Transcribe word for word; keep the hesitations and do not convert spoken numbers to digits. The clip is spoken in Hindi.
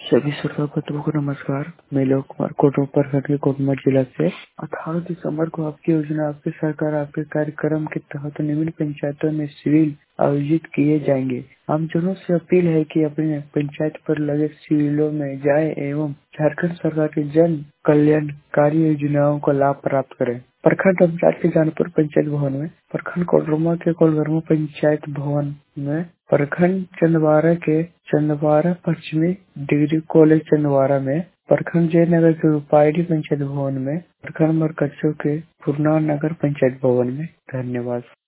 सभी श्रोता बंधुओं को नमस्कार। मैं लोक कुमार कोटो प्रखंड के कोटमठ जिला से अठारह दिसंबर को आपकी योजना, आपकी सरकार, आपके कार्यक्रम के तहत निम्न पंचायतों में शिविर आयोजित किए जाएंगे। आम जनों से अपील है कि अपने पंचायत पर लगे शिविरों में जाए एवं झारखंड सरकार की जन कल्याणकारी योजनाओं का लाभ प्राप्त करें। प्रखंड पंचायत के जानपुर पंचायत भवन में, प्रखंड कोडरमा के कोलगरमा पंचायत भवन में, प्रखंड चंदवारा के चंदवारा पश्चिमी डिग्री कॉलेज चंदवारा में, प्रखंड जयनगर के रूपाईडी पंचायत भवन में, प्रखंड मरकच्चो के पूर्णा नगर पंचायत भवन में। धन्यवाद।